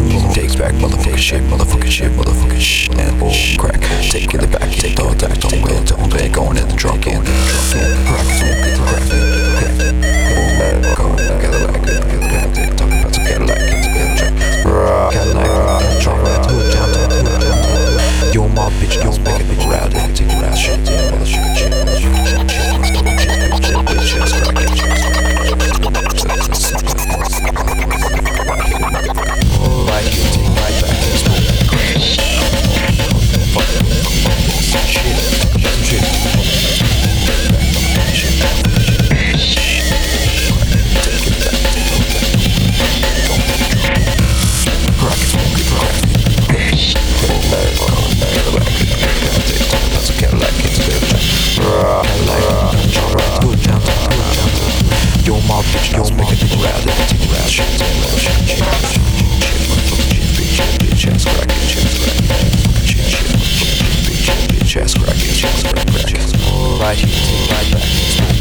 Takes back motherfucking shit, and crack. Take it back, take the attack, don't wait, going in the trunk, crack, crack, go, get it back, talk about some Cadillac, yo, my bitch, don't make it rowdy, take your ass shit, motherfucking shit, bitch, ass crack, right here, take right back, let's move. Right here, take right back.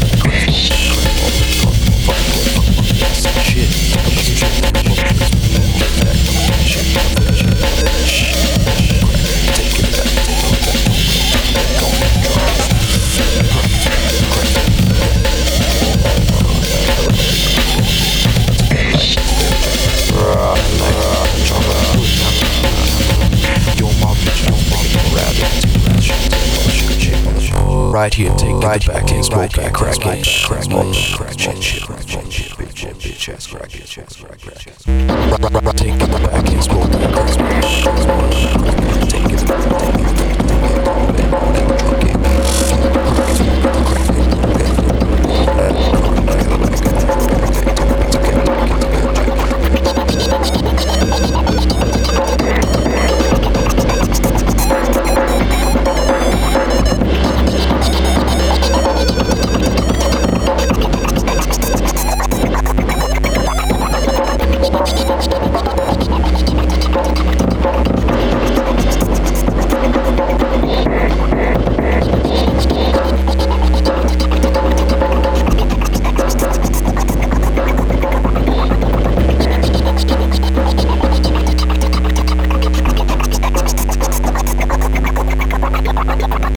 Right here, take right back, and smoke, crack, bitch, ass crack, take it back, and